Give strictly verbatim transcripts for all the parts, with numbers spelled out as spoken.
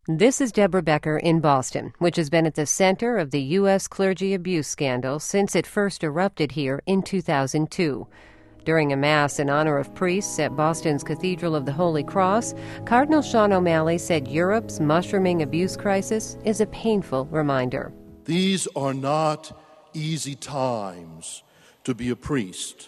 This is Deborah Becker in Boston, which has been at the center of the U S clergy abuse scandal since it first erupted here in two thousand two. During a mass in honor of priests at Boston's Cathedral of the Holy Cross, Cardinal Sean O'Malley said Europe's mushrooming abuse crisis is a painful reminder. These are not easy times to be a priest.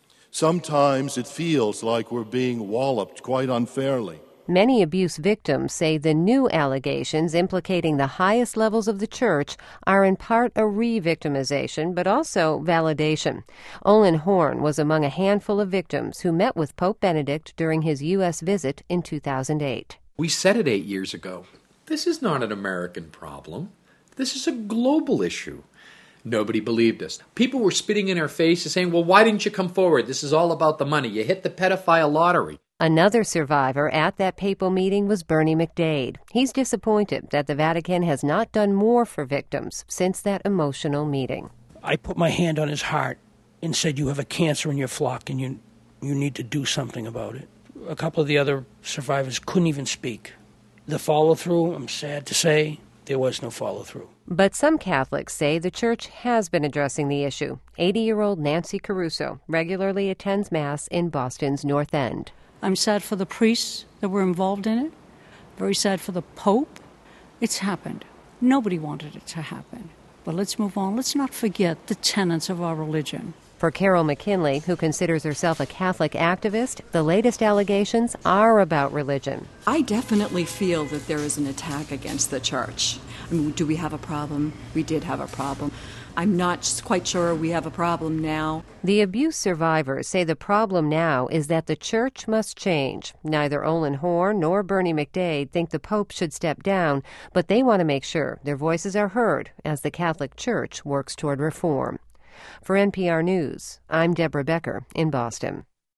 Sometimes it feels like we're being walloped quite unfairly. Many abuse victims say the new allegations implicating the highest levels of the church are in part a re-victimization, but also validation. Olin Horn was among a handful of victims who met with Pope Benedict during his U S visit in two thousand eight. We said it eight years ago. This is not an American problem. This is a global issue. Nobody believed us. People were spitting in our faces saying, well, why didn't you come forward? This is all about the money. You hit the pedophile lottery. Another survivor at that papal meeting was Bernie McDade. He's disappointed that the Vatican has not done more for victims since that emotional meeting. I put my hand on his heart and said, you have a cancer in your flock and you, you need to do something about it. A couple of the other survivors couldn't even speak. The follow-through, I'm sad to say, there was no follow-through. But some Catholics say the church has been addressing the issue. eighty-year-old Nancy Caruso regularly attends Mass in Boston's North End. I'm sad for the priests that were involved in it, very sad for the Pope. It's happened. Nobody wanted it to happen. But let's move on. Let's not forget the tenets of our religion. For Carol McKinley, who considers herself a Catholic activist, the latest allegations are about religion. I definitely feel that there is an attack against the church. I mean, do we have a problem? We did have a problem. I'm not quite sure we have a problem now. The abuse survivors say the problem now is that the church must change. Neither Olin Horn nor Bernie McDade think the Pope should step down, but they want to make sure their voices are heard as the Catholic Church works toward reform. For N P R News, I'm Deborah Becker in Boston.